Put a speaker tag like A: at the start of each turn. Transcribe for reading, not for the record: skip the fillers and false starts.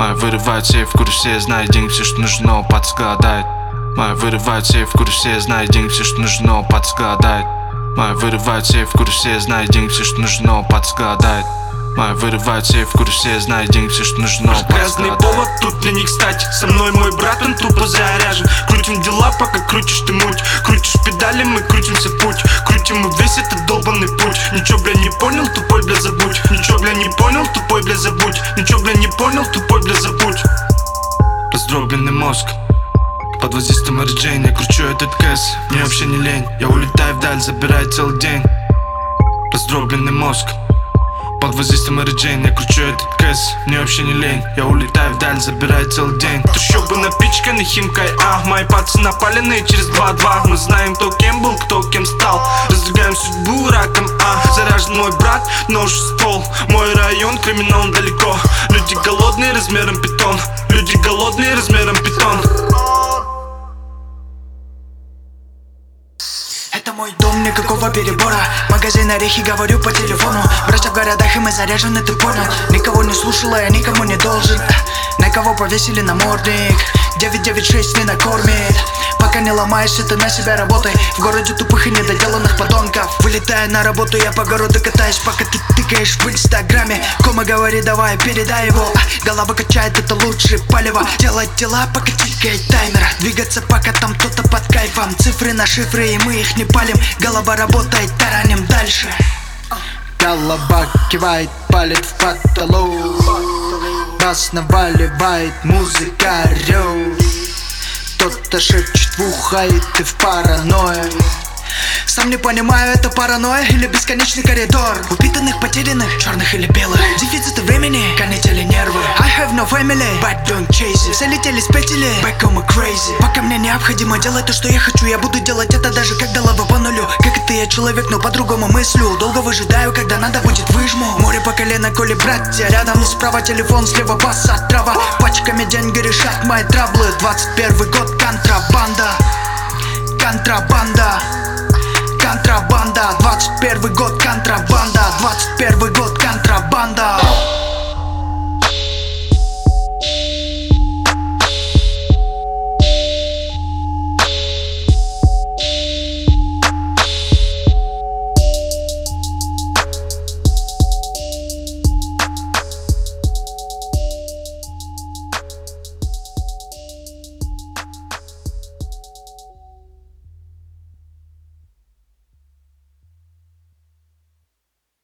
A: Моя вырывает сейф, в курсе, знает деньги, все, что нужно, подсгадает. Моя вырывает сейф, в курсе, знает деньги, все, что нужно, подсгадает. Моя вырывает сейф, в курсе, знает деньги, все, что нужно, подсгадает. Моя вырывает сейф, в курсе, знает деньги, все, что нужно,
B: грязный повод тут для них кстати. Со мной мой брат, он тупо заряжен. Крутим дела, пока крутишь ты муть. Крутишь педали, мы крутимся путь. Крутим мы весь этот долбанный путь. Ничего, бля, не понял, тупой, бля, забудь. Ничего, бля, не понял, тупой, бля, забудь. Ничего, бля, не понял, тупой, бля, забудь. Раздробленный мозг под воздействием Мэри Джейн. Я кручу этот кэс, мне вообще не лень. Я улетаю вдаль, забираю целый день. Раздробленный мозг под воздействием Мэри Джейн. Я кручу этот кэс, мне вообще не лень. Я улетаю вдаль, забираю целый день. Трущобы напичканы химкой, мои пальцы напаленные через 2-2. Мы знаем, кто кем был, кто кем стал. Раздвигаем судьбу раком, заряжен мой брат, нож в ствол. Мой район, криминал далеко. Люди голодные размером питон. Люди голодные размером питон.
C: Это мой дом, никакого перебора. Магазин орехи, говорю по телефону. Братья в городах, и мы заряжены, ты понял. Никого не слушала, я никому не должен. На кого повесили намордник 996 не накормит. Пока не ломаешься, ты на себя работай. В городе тупых и недоделанных подонков. Вылетая на работу, я по городу катаюсь, пока ты тыкаешь в инстаграме. Кома говорит, давай, передай его. Голова качает, это лучше палево. Делать дела, пока тикает таймер. Двигаться, пока там кто-то под кайфом. Цифры на шифры, и мы их не палим. Голова работает, тараним дальше. Голова кивает, палит в потолок. Бас наваливает, музыка орёт. Кто-то шепчет в ухо, и ты в паранойе. Сам не понимаю, это паранойя или бесконечный коридор упитанных, потерянных, черных или белых. Дефициты времени, канители нервы. I have no family, but don't chase it. Все летели с петели, back on my crazy. Пока мне необходимо делать то, что я хочу, я буду делать это даже когда лава по нулю. Как и ты, я человек, но по-другому мыслю. Долго выжидаю, когда надо будет выжму. Море по колено, коли братья рядом. Справа телефон, слева баса, трава. Пачками деньги решат мои траблы. 21 год, контрабанда. Контрабанда. Контрабанда, 21 год, контрабанда, 21 год, контрабанда.